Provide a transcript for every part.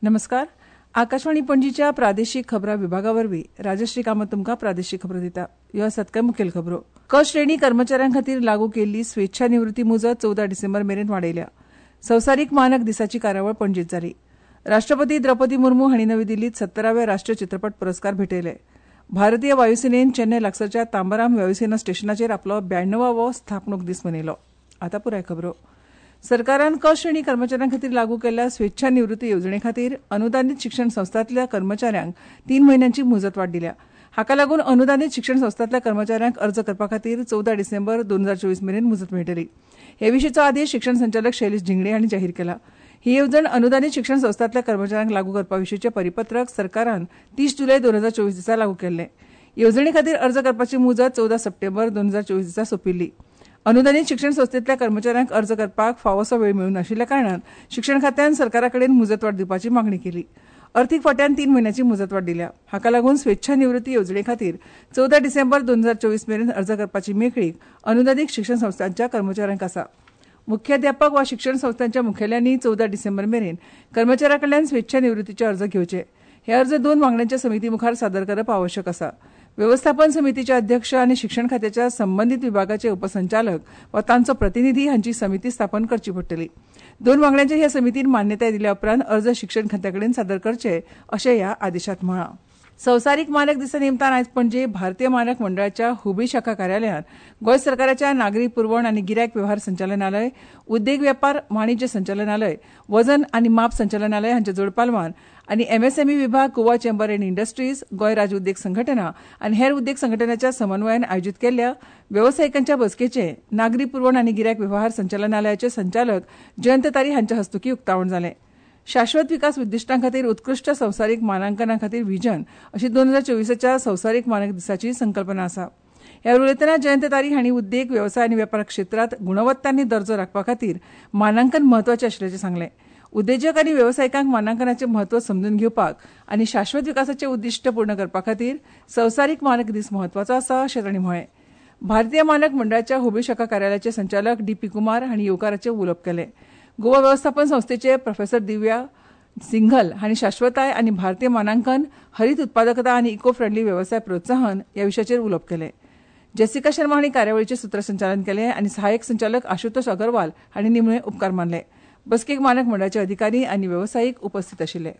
नमस्कार. आकाशवाणी पणजीच्या प्रादेशीक खबरां विभागावरवीं राजश्री कामत तुमकां प्रादेशीक खबरो दिता. ह्यो आसात कांय मुखेल खबरो. क श्रेणी कर्मचाऱ्यां खातीर लागू केल्ली स्वेच्छा निवृत्ती मुजत 14 डिसेंबर मेरेन वाडयल्या. संवसारीक मानक दिसाची कार्यावळ पणजेंत जाली. राष्ट्रपती द्रौपदी मुर्मू हांणी नवी दिल्लींत 17व्या राष्ट्रीय चित्रपट पुरस्कार भेटयले. भारतीय वायुसेनेन चेन्नय लागसारच्या तांबराम वायुसेना स्टेशनाचेर आपलो 92वो स्थापणूक दीस मनयलो. आतां पुराय खबरो. सरकारान क श्रेणी कर्मचाऱ्यां खातीर लागू केल्ल्या स्वेच्छा निवृत्ती येवजणे खातीर अनुदानीत शिक्षण संस्थांतल्या कर्मचाऱ्यांक 3 म्हयन्यांची मुजत वाड दिल्या. हाका लागून अनुदानीत शिक्षण संस्थांतल्या कर्मचाऱ्यांक अर्ज करपा खातीर 14 डिसेंबर 2024 मेरेन मुजत मेळटली. हे विशींचो आदेश शिक्षण संचालक शैलेश झिंगडे हांणी जाहीर केला. ही येवजण अनुदानीत शिक्षण संस्थांतल्या कर्मचाऱ्यांक लागू करपा विशींचे परिपत्रक सरकारान 30 जुलय 2024 दिसा लागू केल्लें. येवजणे खातीर अर्ज करपाची मुजत 14 सप्टेंबर 2024 दिसा सोंपिल्ली. अनुदानीत शिक्षण संस्थेंतल्या कर्मचाऱ्यांक अर्ज करपाक फावोसो वेळ मेळूं नाशिल्ल्या कारणान शिक्षण खात्यान सरकारा कडेन मुजत वाड दिवपाची मागणी केली. अर्थीक फांट्यान 3 म्हयन्यांची मुजत वाड दिल्या. हाका लागून स्वेच्छा निवृत्ती येवजणे खातीर 14 डिसेंबर 2024 मेरेन अर्ज करपाची मेकळीक अनुदानीत शिक्षण संस्थांच्या कर्मचाऱ्यांक आसा. मुख्याध्यापक वा शिक्षण संस्थांच्या मुखेल्यांनी 14 डिसेंबर मेरेन कर्मचाऱ्यां कडल्यान स्वेच्छा निवृत्तीचे अर्ज घेवचे. हे अर्ज 2 वांगड्यांच्या समिती मुखार सादर करप आवश्यक आसा. व्यवस्थापन समितीचे अध्यक्ष आनी शिक्षण खात्याच्या संबंधीत विभागाचे उपसंचालक वा तांचो प्रतिनिधी हांची समिती स्थापन करची पडटली. 2 वांगड्यांच्या ह्या समितीन मान्यताय दिल्या उपरांत अर्ज शिक्षण खात्याकडेन सादर करचे अशें ह्या आदेशांत म्हळां. संवसारीक मानक दिसा निमतान आयज पणजे भारतीय मानक मंडळाच्या हुबळी शाखा कार्यालयांत गोंय सरकाराच्या नागरी पुरवण आनी गिरायक वेव्हार संचालनालय, उद्देग वेपार वाणिज्य संचालनालय, वजन आनी माप संचालनालय हांच्या जोडपालवान आनी एमएसएमई विभाग, Goa chamber end industries, Goa राज्य उद्देग संघटना आनी हेर उद्देग संघटनांच्या समन्वयान आयोजीत केल्ल्या वेवसायिकांच्या बसकेचे नागरी पुरवण आनी गिरायक वेव्हार संचालनालयाचे संचालक जयंत तारी हांच्या हस्तुकीं उक्तावण जालें. शाश्वत विकास उद्दिष्टां खातीर उत्कृश्ट संवसारीक मानांकना खातीर व्हिजन अशी 2024च्या संवसारीक मानक दिसाची संकल्पना आसा. ह्या उलयतना जयंत तारी हांणी उद्देग, वेवसाय आनी वेपार क्षेत्रांत गुणवत्ता आनी दर्जो राखपा खातीर मानांकन म्हत्वाचें आशिल्ल्याचें सांगलें. उद्देजक आनी वेवसायिकांक मानांकनाचें म्हत्व समजून घेवपाक आनी शाश्वत विकासाचें उद्दिश्ट पूर्ण करपा खातीर संवसारीक मानक दीस म्हत्वाचो आसा अशें तांणी म्हळें. भारतीय मानक मंडळाच्या हुबळी शाखा कार्यालयाचे संचालक डी.पी. कुमार हांणी येवकाराचें उलोवप केलें. गोवा वेवस्थापन संस्थेचे प्रोफेसर दिव्या सिंघल हांणी शाश्वताय आनी भारतीय मानांकन, हरीत उत्पादकता आनी इको फ्रेंडली वेवसाय प्रोत्साहन ह्या विशयाचेर उलोवप केलें. जेसिका शर्मा हांणी कार्यावळीचें सूत्रसंचालन केलें आनी सहाय्यक संचालक आशुतोष अगरवाल हांणी निमणे उपकार मानले. बसकेक मानक मंडळाचे अधिकारी आनी वेवसायीक उपस्थित आशिल्ले.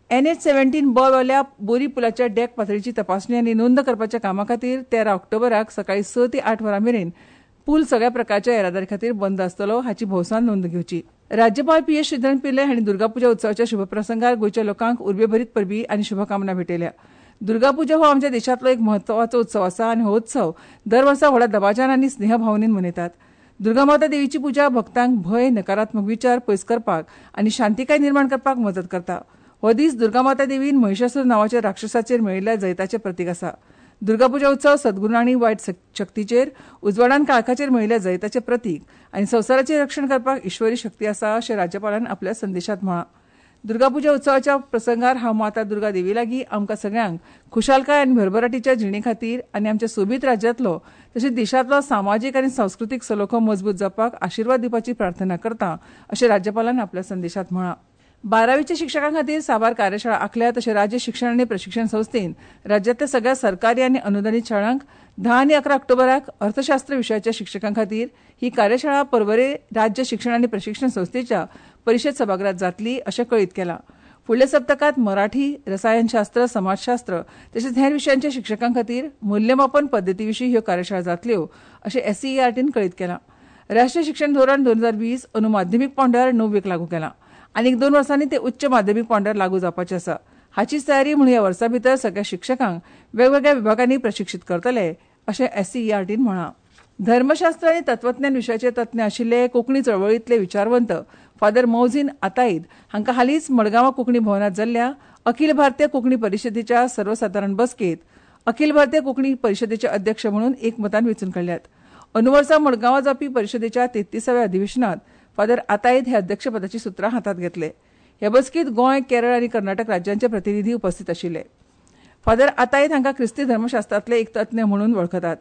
NH-17 ब वेल्या बोरी पुलाच्या डेक पातळीची तपासणी आनी नोंद करपाच्या कामा खातीर 13 ऑक्टोबराक सकाळीं 6 ते 8 वरां मेरेन पूल सगळ्या प्रकारच्या येरादारी खातीर बंद आसतलो हाची भौसान नोंद घेवची. राज्यपाल पी.एस. श्रीधरन पिल्ले हांणी दुर्गापुजा उत्सवाच्या शुभप्रसंगार गोंयच्या लोकांक उर्बेभरीत परबी आनी शुभकामना भेटयल्या. दुर्गापुजा हो आमच्या देशांतलो एक म्हत्वाचो उत्सव आसा आनी हो उत्सव दर वर्सा व्हडा दबाज्यान आनी स्नेहभावनेन मनयतात. दुर्गामाता देवीची पुजा भक्तांक भय, नकारात्मक विचार पयस करपाक आनी शांतीकाय निर्माण करपाक मजत करता. हो दीस दुर्गामाता देवीन महिषासूर नांवाच्या राक्षसाचेर मेळिल्ल्या जैताचें प्रतीक आसा. दुर्गापुजा उत्सव सद्गुणांनी वायट शक्तीचेर, उजवाडान काळखाचेर मेळिल्ल्या जैताचें प्रतीक आनी संवसाराचें रक्षण करपाक ईश्वरी शक्ती आसा अशें राज्यपालान आपल्या संदेशांत म्हळां. दुर्गापुजा उत्सवाच्या प्रसंगार हांव माता दुर्गा देवी लागीं आमकां सगळ्यांक खुशालकाय आनी भरभराटीच्या जिणे खातीर आनी आमच्या सोबीत राज्यांतलो तशेंच देशांतलो सामाजीक आनी सांस्कृतीक सलोखो मजबूत जावपाक आशिर्वाद दिवपाची प्रार्थना करता अशें राज्यपालान आपल्या संदेशांत म्हळां. 12वीच्या शिक्षकां खातीर साबार कार्यशाळा आंखल्या तशें राज्य शिक्षण आनी प्रशिक्षण संस्थेन राज्यांतल्या सगळ्या सरकारी आनी अनुदानीत शाळांक 10 आनी 11 ऑक्टोबराक अर्थशास्त्र विशयाच्या शिक्षकां खातीर ही कार्यशाळा परवरे राज्य शिक्षण आनी प्रशिक्षण संस्थेच्या परिशद सभागृहात जातली अशें कळीत केलां. फुडल्या सप्तकांत मराठी, रसायनशास्त्र, समाजशास्त्र तशेंच हेर विशयांच्या शिक्षकां खातीर मूल्यमापन पद्दती विशीं ह्यो कार्यशाळा जातल्यो अशें SCERTन कळीत केलां. राष्ट्रीय शिक्षण धोरण 2020 अंदू माध्यमीक पांवड्यार 9वेक लागू केलां. आनीक 2 वर्सांनी ते उच्च माध्यमीक पांवड्यार लागू जावपाचें आसा. हाचीच तयारी म्हूण ह्या वर्सा भितर सगळ्या शिक्षकांक वेगवेगळ्या विभागांनी प्रशिक्षीत करतले अशें SCERTन म्हळां. धर्मशास्त्र आनी तत्वज्ञान विशयाचे तज्ञ आशिल्ले कोंकणी चळवळींतले विचारवंत फादर मौझीन आताईद हांकां हालींच मडगांवां कोंकणी भवनांत जाल्ल्या अखिल भारतीय कोंकणी परिशदेच्या सर्वसादारण बसकेंत अखिल भारतीय कोंकणी परिशदेचे अध्यक्ष म्हणून एकमतान वेंचून काडल्यात. अंदू वर्सा मडगांवां जावपी परिशदेच्या 33व्या अधिवेशनांत फादर आताईद हे अध्यक्षपदाची सुत्रां हातांत घेतले. ह्या बसकेंत गोंय, केरळ आनी कर्नाटक राज्यांचे प्रतिनिधी उपस्थित आशिल्ले. फादर आताईद हांकां ख्रिस्ती धर्मशास्त्रांतले एक तज्ञ म्हणून वळखतात.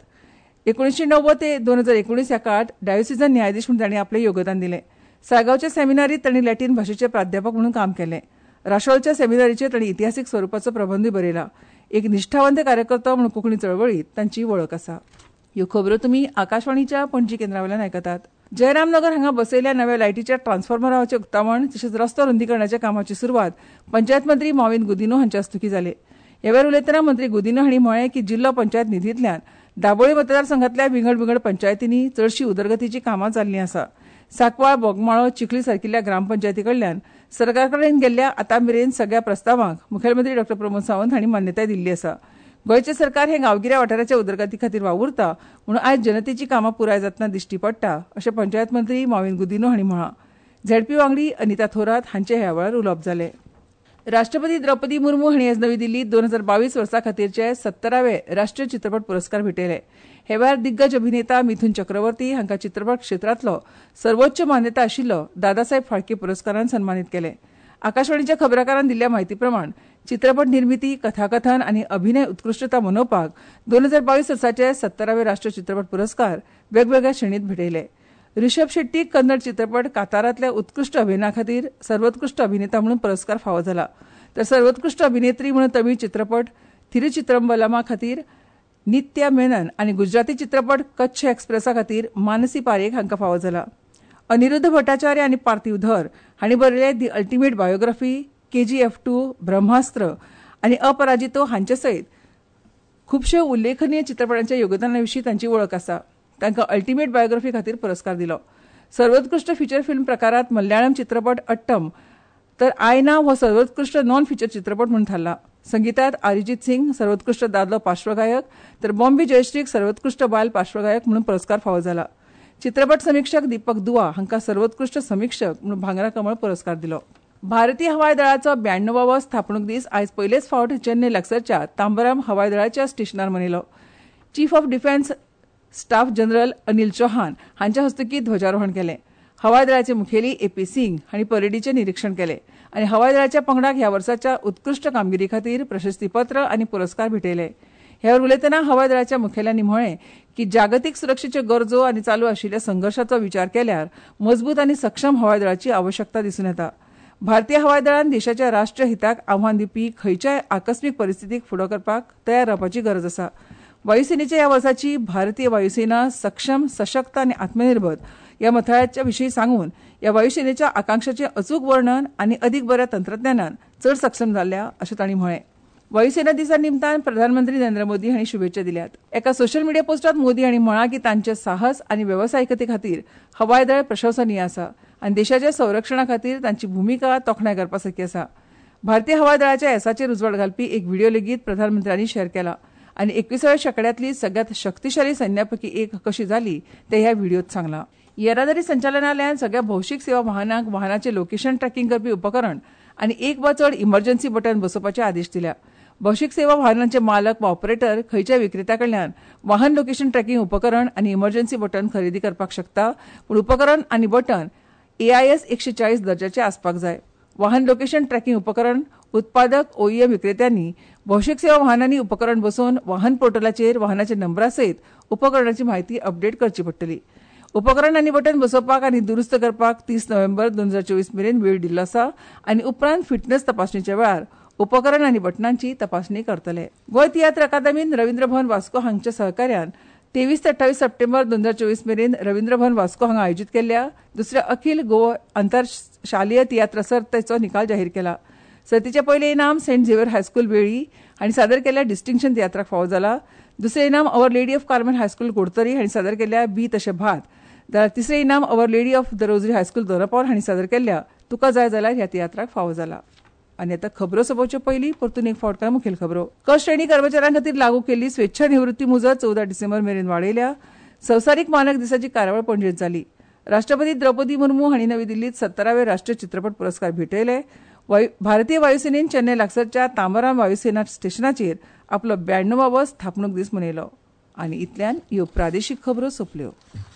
1990 ते 2019 ह्या काळात डायोसिजन न्यायाधीश म्हणून तांणी आपलें योगदान दिलें. साळगांवच्या सेमिनारीत तांणी लॅटीन भाशेचे प्राध्यापक म्हणून काम केलें. राशोळच्या सेमिनारीचेर तांणी इतिहासीक स्वरुपाचो प्रबंधूय बरयला. एक निश्ठावंत कार्यकर्तो म्हणून कोंकणी चळवळीत तांची वळख आसा. ह्यो खबरो तुमी आकाशवाणीच्या पणजी केंद्रावेल्यान आयकतात. जयरामनगर हांगा बसयल्ल्या नव्या लायटीच्या ट्रान्सफॉर्मराचें उक्तावण तशेंच रस्तो रुंदीकरणाच्या कामाची सुरवात पंचायत मंत्री मॉविन गुदिन्हो हांचे हस्तुकीं जाले. ह्या वेळार उलयतना मंत्री गुदिन्हो हांणी म्हळें की जिल्लो पंचायत निधींतल्यान दाबोळी मतदारसंघांतल्या विंगड पंचायतींनी चडशी उदरगतीची कामां जाल्लीं आसा. सांकवाळ, बोगमाळो, चिखली सारकिल्ल्या ग्रामपंचायती कडल्यान सरकार कडेन गेल्ल्या आतां मेरेन सगळ्या प्रस्तावांक मुखेलमंत्री डॉ प्रमोद सावंत हांणी मान्यताय दिल्ली आसा. गोंयचें सरकार हे गांवगिऱ्या वाठाराच्या उदरगती खातीर वावुरता म्हणून आयज जनतेची कामां पुराय जातना दिश्टी पडटा अशें पंचायत मंत्री मॉविन गुदिन्हो हांणी म्हळां. झेडपी वांगडी अनिता थोरात हांचे ह्या वेळार उलोवप जालें. राष्ट्रपती द्रौपदी मुर्मू हांणी आयज नवी दिल्लींत 2022 वर्सा खातीरचे 17वे राष्ट्रीय चित्रपट पुरस्कार भेटयले. हे वेळार दिग्गज अभिनेता मिथुन चक्रवर्ती हांकां चित्रपट क्षेत्रांतलो सर्वोच्च मान्यता आशिल्लो दादासाहेब फाळके पुरस्कारान सन्मानीत केले. आकाशवाणीच्या खबराकारान दिल्ल्या म्हायती प्रमाण चित्रपट निर्मिती, कथाकथन आनी अभिनय उत्कृश्टता मनोवपाक 2022 वर्साचे 17वे राष्ट्रीय चित्रपट पुरस्कार वेगवेगळ्या श्रेणींत भेटयले. ऋषभ शेट्टीक कन्नड चित्रपट कांतारांतल्या उत्कृश्ट अभिनया खातीर सर्वोत्कृश्ट अभिनेता म्हणून पुरस्कार फावो जाला, तर सर्वोत्कृश्ट अभिनेत्री म्हणून तमीळ चित्रपट थिरुचित्रंबलमा खातीर नित्या मेनन आनी गुजराती चित्रपट कच्छ एक्सप्रेसा खातीर मानसी पारेख हांकां फावो जाला. अनिरुद्ध भट्टाचार्य आनी पार्थिव धर हांणी बरयले दी अल्टिमेट बायोग्राफी, KGF2, ब्रह्मास्त्र आनी अपराजितो हांचे सयत खुबश्यो उल्लेखनीय चित्रपटांच्या योगदाना विशीं तांची वळख आसा. तांकां अल्टिमेट बायोग्राफी खातीर पुरस्कार दिलो. सर्वोत्कृश्ट फीचर फिल्म प्रकारांत मल्याळम चित्रपट अट्टम तर आयना हो सर्वोत्कृश्ट नॉन फीचर चित्रपट म्हणून थारला. संगीतांत अरिजीत सिंग सर्वोत्कृश्ट दादलो पार्श्वगायक तर बॉम्बे जयश्रीक सर्वोत्कृश्ट बायल पार्श्वगायक म्हणून पुरस्कार फावो जाला. चित्रपट समीक्षक दीपक दुआ हांकां सर्वोत्कृश्ट समीक्षक म्हणून भांगरा कमळ पुरस्कार दिलो. भारतीय हवाय दळाचो 92वा स्थापणूक दीस आयज पयलेच फावट चेन्नई लागसारच्या तांबराम हवाय दळाच्या स्टेशनार मनयलो. Chief of defence staff general Anil Chauhan हांच्या हस्तुकीं ध्वजारोहण केलें. हवाय दळाचे मुखेली AP सिंग हांणी परेडीचें निरीक्षण केलें आनी हवाय दळाच्या पंगडाक ह्या वर्साच्या उत्कृश्ट कामगिरी खातीर प्रशस्तीपत्र आनी पुरस्कार भेटयले. ह्या वेळार उलयतना हवाय दळाच्या मुखेल्यांनी म्हळें की जागतीक सुरक्षेच्यो गरजो आनी चालू आशिल्ल्या संघर्शाचो विचार केल्यार मजबूत आनी सक्षम हवाय दळाची आवश्यकता दिसून येता. भारतीय हवाय दळान देशाच्या राष्ट्रीय हिताक आव्हान दिवपी खंयच्याय आकस्मीक परिस्थितीक फुडो करपाक तयार रावपाची गरज आसा. वायुसेनेच्या ह्या वर्साची भारतीय वायुसेना सक्षम, सशक्त आनी आत्मनिर्भर ह्या मथळ्याच्या विशीं सांगून ह्या वायुसेनेच्या आकांक्षाचें अचूक वर्णन आनी अदीक बऱ्या तंत्रज्ञानान चड सक्षम जाल्ल्या अशें तांणी म्हळें. वायुसेना दिसा निमतान प्रधानमंत्री नरेंद्र मोदी हांणी शुभेच्छा दिल्यात. एका सोशल मिडिया पोस्टांत मोदी हांणी म्हळां की तांचे साहस आनी वेवसायिकते खातीर हवाय दळ प्रशंसनीय आसा आनी देशाच्या संरक्षणा खातीर तांची भुमिका तोखणाय करपासारकी आसा. भारतीय हवाय दळाच्या येसाचेर उजवाड घालपी एक व्हिडिओ लेगीत प्रधानमंत्र्यांनी शेअर केला आनी 21व्या शेंकड्यांतली सगळ्यांत शक्तिशाली सैन्यापैकी एक कशी जाली तें ह्या व्हिडिओत सांगलां. येरादारी संचालनालयान सगळ्या भौशीक सेवा वाहनांक वाहनाचें लोकेशन ट्रॅकिंग करपी उपकरण आनी एक वा चड इमर्जन्सी बटन बसोवपाचे आदेश दिल्या. भौशीक सेवा वाहनांचे मालक वा ऑपरेटर खंयच्याय विक्रेत्या कडल्यान वाहन लोकेशन ट्रॅकिंग उपकरण आनी इमर्जन्सी बटन खरेदी करपाक शकता, पूण उपकरण आनी बटन AIS 140 दर्जाचे आसपाक जाय. वाहन लोकेशन ट्रॅकिंग उपकरण उत्पादक OEM विक्रेत्यांनी भौशीक सेवा वाहनांनी उपकरण बसोवन वाहन पोर्टलाचेर वाहनाच्या नंबरा सयत उपकरणाची म्हायती अपडेट करची पडटली. उपकरण आनी बटन बसोवपाक आनी दुरुस्त करपाक 30 नोव्हेंबर 2024 मेरेन वेळ दिल्लो आसा आनी उपरांत फिटनेस तपासणीच्या वेळार उपकरण आनी बटनांची तपासणी करतले. गोंय तियात्र अकादमीन रवींद्र भवन वास्को हांच्या सहकार्यान 23 ते 28 सप्टेंबर 2024 मेरेन रवींद्र भवन वास्को हांगा आयोजीत केल्ल्या दुसऱ्या अखिल गोवा आंतरशालीय तियात्र सर्तीचो निकाल जाहीर केला. सर्तीचे पयले इनाम सेंट झेवियर हायस्कूल वेळी हांणी सादर केल्ल्या डिस्टिंक्शन तियात्राक फावो जाला. दुसरे इनाम our lady of Carmel high school कोडतरी हांणी सादर केल्ल्या बी तशें भात, जाल्यार तिसरे इनाम our lady of the rosary high school Dona Paula हांणी सादर केल्ल्या तुका जाय जाल्यार ह्या तियात्राक फावो जाला. आनी आतां खबरो सोंपोवचे पयलीं परतून एक फावट मुखेल खबरो. क श्रेणी कर्मचाऱ्यां खातीर लागू केल्ली स्वेच्छा निवृत्ती मुजत 14 डिसेंबर मेरेन वाडयल्या. संवसारीक मानक दिसाची कार्यावळ पणजेंत जाली. राष्ट्रपती द्रौपदी मुर्मू हांणी नवी दिल्लींत 17वे राष्ट्रीय चित्रपट पुरस्कार भेटयले. भारतीय वायुसेनेन चेन्नई लागसारच्या तांबराम वायुसेना स्टेशनाचेर आपलो 92वा स्थापणूक दीस मनयलो. आनी इतल्यान ह्यो प्रादेशीक खबरो सोंपल्यो.